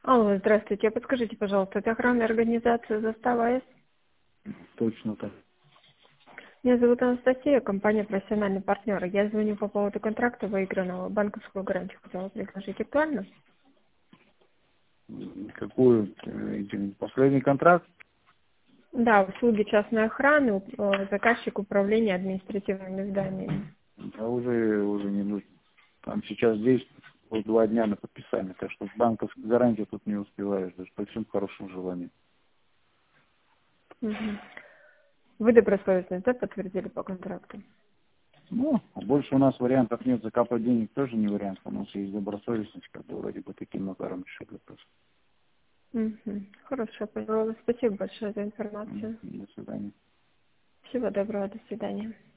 Алло, здравствуйте. Подскажите, пожалуйста, это охранная организация «Застава С»? Точно так. Меня зовут Анастасия, компания «Профессиональный партнер». Я звоню по поводу контракта выигранного. Банковскую гарантию хотела предложить. Актуально? Какой последний контракт? Да, услуги частной охраны, заказчик управления административными зданиями. Да уже не нужно. Там сейчас действует вот 2 дня на подписание, так что банковская гарантия тут не успеваешь, даже по всем хорошим желаниям. Мгм. Вы добросовестность, да, подтвердили по контракту? Ну, больше у нас вариантов нет, закапать денег тоже не вариант, у нас есть добросовестность, как бы вроде бы таким макаром решили вопрос. Мгм. Хорошо, поняла. Спасибо большое за информацию. До свидания. Всего доброго, до свидания.